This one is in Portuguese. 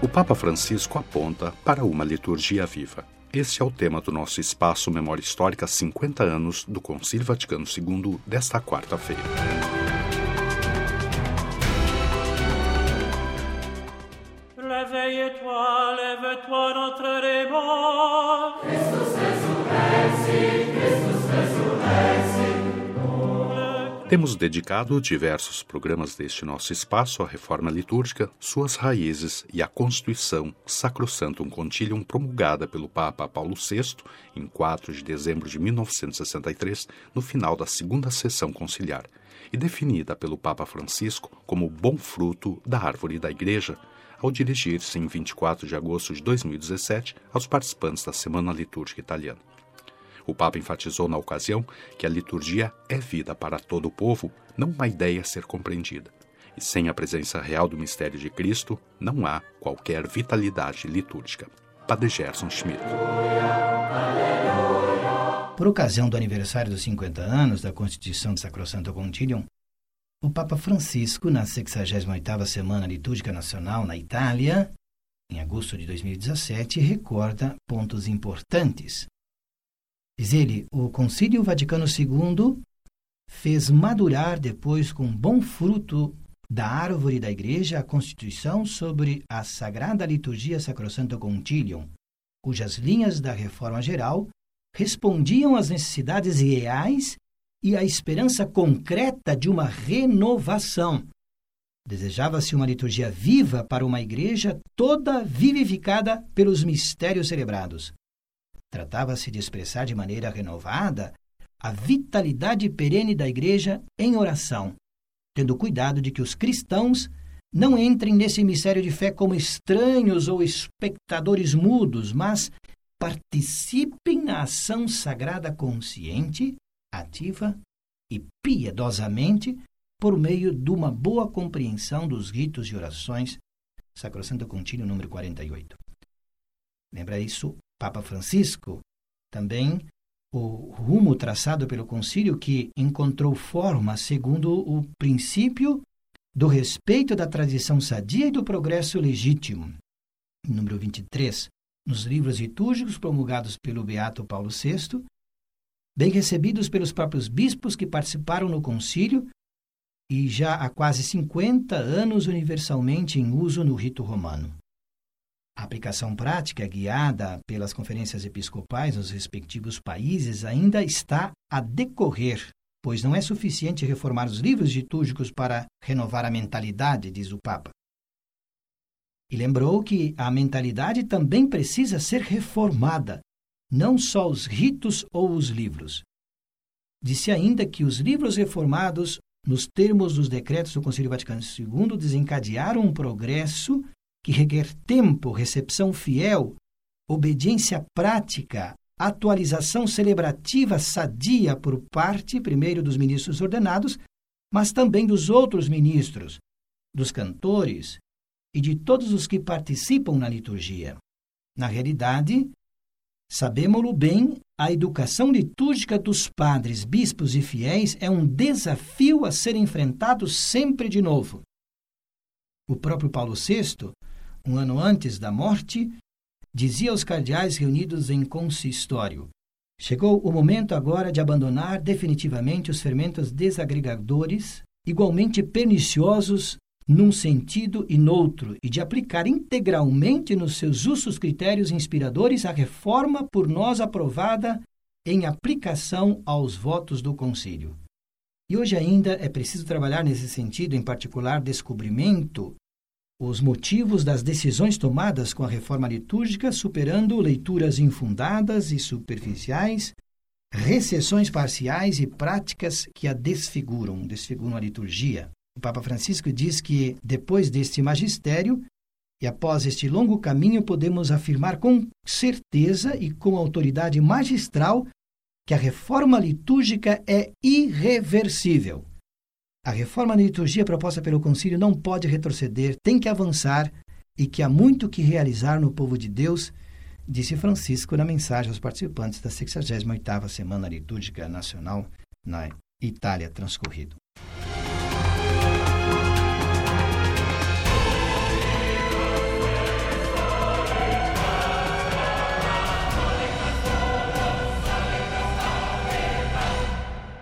O Papa Francisco aponta para uma liturgia viva. Esse é o tema do nosso espaço Memória Histórica 50 anos do Concílio Vaticano II desta quarta-feira. Lève-toi, lève-toi, n'entreremo. Christus resurrexit. Temos dedicado diversos programas deste nosso espaço à reforma litúrgica, suas raízes e à Constituição Sacrosanctum Concilium promulgada pelo Papa Paulo VI em 4 de dezembro de 1963, no final da segunda sessão conciliar, e definida pelo Papa Francisco como bom fruto da árvore da Igreja, ao dirigir-se em 24 de agosto de 2017 aos participantes da Semana Litúrgica Italiana. O Papa enfatizou na ocasião que a liturgia é vida para todo o povo, não uma ideia a ser compreendida. E sem a presença real do mistério de Cristo, não há qualquer vitalidade litúrgica. Padre Gerson Schmidt. Por ocasião do aniversário dos 50 anos da Constituição de Sacrosanctum Concilium, o Papa Francisco, na 68ª Semana Litúrgica Nacional na Itália, em agosto de 2017, recorda pontos importantes. Diz ele, o Concílio Vaticano II fez madurar depois com bom fruto da árvore da Igreja a Constituição sobre a Sagrada Liturgia Sacrosanctum Concilium, cujas linhas da reforma geral respondiam às necessidades reais e à esperança concreta de uma renovação. Desejava-se uma liturgia viva para uma Igreja toda vivificada pelos mistérios celebrados. Tratava-se de expressar de maneira renovada a vitalidade perene da Igreja em oração, tendo cuidado de que os cristãos não entrem nesse mistério de fé como estranhos ou espectadores mudos, mas participem na ação sagrada consciente, ativa e piedosamente por meio de uma boa compreensão dos ritos e orações. Sacrosanctum Concilium número 48. Lembra isso? Papa Francisco, também o rumo traçado pelo concílio que encontrou forma segundo o princípio do respeito da tradição sadia e do progresso legítimo. Número 23, nos livros litúrgicos promulgados pelo Beato Paulo VI, bem recebidos pelos próprios bispos que participaram no concílio e já há quase 50 anos universalmente em uso no rito romano. A aplicação prática, guiada pelas conferências episcopais nos respectivos países, ainda está a decorrer, pois não é suficiente reformar os livros litúrgicos para renovar a mentalidade, diz o Papa. E lembrou que a mentalidade também precisa ser reformada, não só os ritos ou os livros. Disse ainda que os livros reformados, nos termos dos decretos do Concílio Vaticano II, desencadearam um progresso que requer tempo, recepção fiel, obediência prática, atualização celebrativa sadia por parte, primeiro, dos ministros ordenados, mas também dos outros ministros, dos cantores e de todos os que participam na liturgia. Na realidade, sabemo-lo bem, a educação litúrgica dos padres, bispos e fiéis é um desafio a ser enfrentado sempre de novo. O próprio Paulo VI, um ano antes da morte, dizia aos cardeais reunidos em consistório: chegou o momento agora de abandonar definitivamente os fermentos desagregadores, igualmente perniciosos num sentido e noutro, e de aplicar integralmente nos seus justos critérios inspiradores a reforma por nós aprovada em aplicação aos votos do concílio. E hoje ainda é preciso trabalhar nesse sentido, em particular descobrimento os motivos das decisões tomadas com a reforma litúrgica, superando leituras infundadas e superficiais, recessões parciais e práticas que a desfiguram a liturgia. O Papa Francisco diz que, depois deste magistério e após este longo caminho, podemos afirmar com certeza e com autoridade magistral que a reforma litúrgica é irreversível. A reforma da liturgia proposta pelo concílio não pode retroceder, tem que avançar e que há muito que realizar no povo de Deus, disse Francisco na mensagem aos participantes da 68ª Semana Litúrgica Nacional na Itália transcorrido.